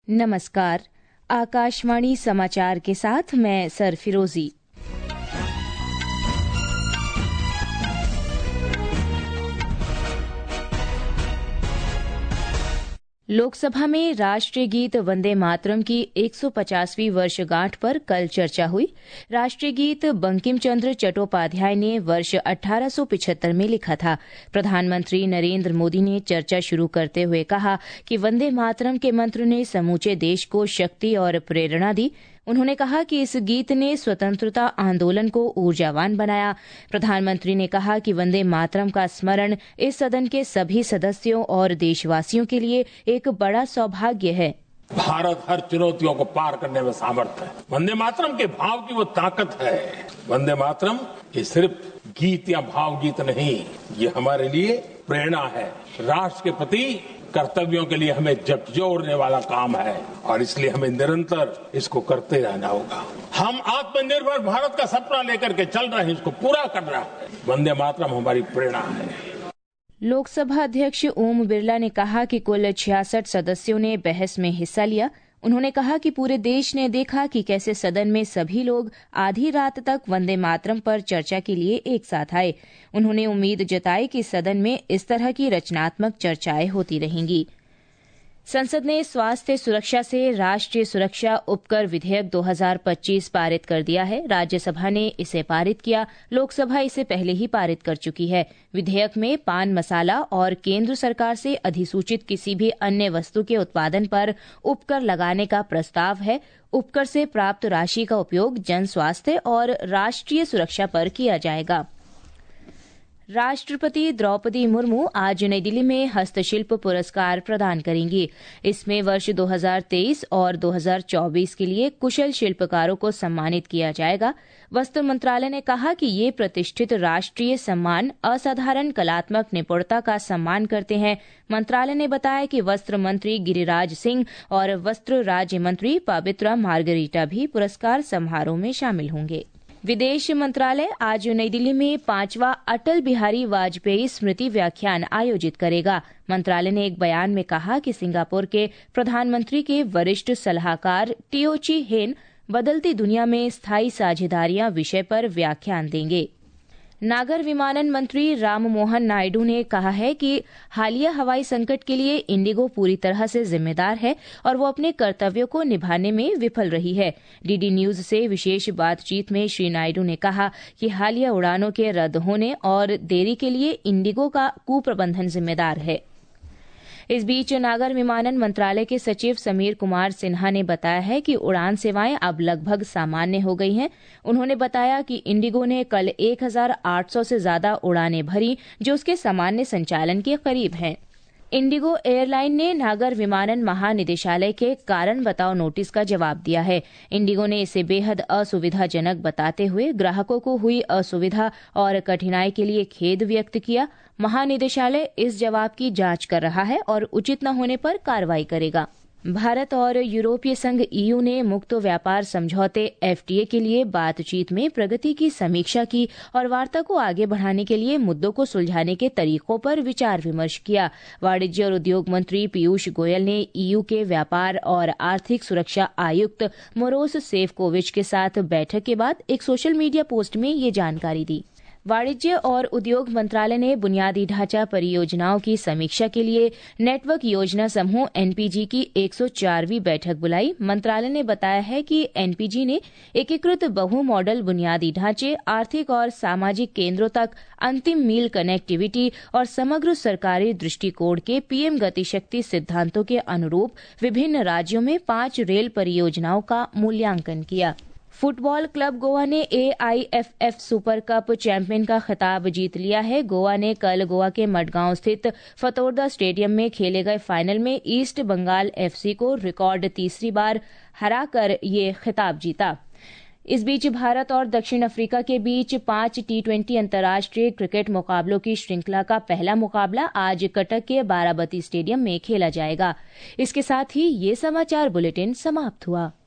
नमस्कार। आकाशवाणी समाचार के साथ मैं सरफिरोजी। लोकसभा में राष्ट्रीय गीत वंदे मातरम की 150वीं वर्षगांठ पर कल चर्चा हुई। राष्ट्रीय गीत बंकिम चंद्र चट्टोपाध्याय ने वर्ष 1875 में लिखा था। प्रधानमंत्री नरेंद्र मोदी ने चर्चा शुरू करते हुए कहा कि वंदे मातरम के मंत्र ने समूचे देश को शक्ति और प्रेरणा दी। उन्होंने कहा कि इस गीत ने स्वतंत्रता आंदोलन को ऊर्जावान बनाया। प्रधानमंत्री ने कहा कि वंदे मातरम का स्मरण इस सदन के सभी सदस्यों और देशवासियों के लिए एक बड़ा सौभाग्य है। भारत हर चुनौतियों को पार करने में समर्थ है। वंदे मातरम के भाव की वो ताकत है। वंदे मातरम ये सिर्फ गीत या भाव गीत नहीं, ये हमारे लिए प्रेरणा है। राष्ट्र के प्रति कर्तव्यों के लिए हमें झकझोरने वाला काम है और इसलिए हमें निरंतर इसको करते रहना होगा। हम आत्मनिर्भर भारत का सपना लेकर के चल रहे हैं, इसको पूरा कर रहे हैं। वंदे मातरम हमारी प्रेरणा है। लोकसभा अध्यक्ष ओम बिरला ने कहा कि कुल 66 सदस्यों ने बहस में हिस्सा लिया। उन्होंने कहा कि पूरे देश ने देखा कि कैसे सदन में सभी लोग आधी रात तक वंदे मातरम पर चर्चा के लिए एक साथ आए। उन्होंने उम्मीद जताई कि सदन में इस तरह की रचनात्मक चर्चाएं होती रहेंगी। संसद ने स्वास्थ्य सुरक्षा से राष्ट्रीय सुरक्षा उपकर विधेयक 2025 पारित कर दिया है। राज्यसभा ने इसे पारित किया, लोकसभा इसे पहले ही पारित कर चुकी है। विधेयक में पान मसाला और केंद्र सरकार से अधिसूचित किसी भी अन्य वस्तु के उत्पादन पर उपकर लगाने का प्रस्ताव है। उपकर से प्राप्त राशि का उपयोग जन स्वास्थ्य और राष्ट्रीय सुरक्षा पर किया जाएगा। राष्ट्रपति द्रौपदी मुर्मू आज नई दिल्ली में हस्तशिल्प पुरस्कार प्रदान करेंगी। इसमें वर्ष 2023 और 2024 के लिए कुशल शिल्पकारों को सम्मानित किया जाएगा। वस्त्र मंत्रालय ने कहा कि ये प्रतिष्ठित राष्ट्रीय सम्मान असाधारण कलात्मक निपुणता का सम्मान करते हैं। मंत्रालय ने बताया कि वस्त्र मंत्री गिरिराज सिंह और वस्त्र राज्य मंत्री पवित्रा मार्गरीटा भी पुरस्कार समारोह में शामिल होंगे। विदेश मंत्रालय आज नई दिल्ली में 5वां अटल बिहारी वाजपेयी स्मृति व्याख्यान आयोजित करेगा। मंत्रालय ने एक बयान में कहा कि सिंगापुर के प्रधानमंत्री के वरिष्ठ सलाहकार टियो ची हेन बदलती दुनिया में स्थायी साझेदारियां विषय पर व्याख्यान देंगे। नागर विमानन मंत्री राममोहन नायडू ने कहा है कि हालिया हवाई संकट के लिए इंडिगो पूरी तरह से जिम्मेदार है और वो अपने कर्तव्यों को निभाने में विफल रही है। डीडी न्यूज से विशेष बातचीत में श्री नायडू ने कहा कि हालिया उड़ानों के रद्द होने और देरी के लिए इंडिगो का कुप्रबंधन जिम्मेदार है। इस बीच नागर विमानन मंत्रालय के सचिव समीर कुमार सिन्हा ने बताया है कि उड़ान सेवाएं अब लगभग सामान्य हो गई हैं। उन्होंने बताया कि इंडिगो ने कल 1800 से ज्यादा उड़ानें भरी, जो उसके सामान्य संचालन के करीब हैं। इंडिगो एयरलाइन ने नागर विमानन महानिदेशालय के कारण बताओ नोटिस का जवाब दिया है। इंडिगो ने इसे बेहद असुविधाजनक बताते हुए ग्राहकों को हुई असुविधा और कठिनाई के लिए खेद व्यक्त किया। महानिदेशालय इस जवाब की जांच कर रहा है और उचित न होने पर कार्रवाई करेगा। भारत और यूरोपीय संघ ईयू ने मुक्त व्यापार समझौते एफटीए के लिए बातचीत में प्रगति की समीक्षा की और वार्ता को आगे बढ़ाने के लिए मुद्दों को सुलझाने के तरीकों पर विचार विमर्श किया। वाणिज्य और उद्योग मंत्री पीयूष गोयल ने ईयू के व्यापार और आर्थिक सुरक्षा आयुक्त मोरोस सेफकोविच के साथ बैठक के बाद एक सोशल मीडिया पोस्ट में ये जानकारी दी। वाणिज्य और उद्योग मंत्रालय ने बुनियादी ढांचा परियोजनाओं की समीक्षा के लिए नेटवर्क योजना समूह एनपीजी की 104वीं बैठक बुलाई। मंत्रालय ने बताया है कि एनपीजी ने एकीकृत बहु मॉडल बुनियादी ढांचे, आर्थिक और सामाजिक केंद्रों तक अंतिम मील कनेक्टिविटी और समग्र सरकारी दृष्टिकोण के पीएम गतिशक्ति सिद्धांतों के अनुरूप विभिन्न राज्यों में 5 रेल परियोजनाओं का मूल्यांकन किया। फुटबॉल क्लब गोवा ने एआईएफएफ सुपर कप चैंपियन का खिताब जीत लिया है। गोवा ने कल गोवा के मडगांव स्थित फतोरदा स्टेडियम में खेले गए फाइनल में ईस्ट बंगाल एफसी को रिकॉर्ड तीसरी बार हराकर ये खिताब जीता। इस बीच भारत और दक्षिण अफ्रीका के बीच 5 टी20 अंतर्राष्ट्रीय क्रिकेट मुकाबलों की श्रृंखला का पहला मुकाबला आज कटक के बाराबती स्टेडियम में खेला जाएगा। इसके साथ ही ये समाचार बुलेटिन समाप्त हुआ।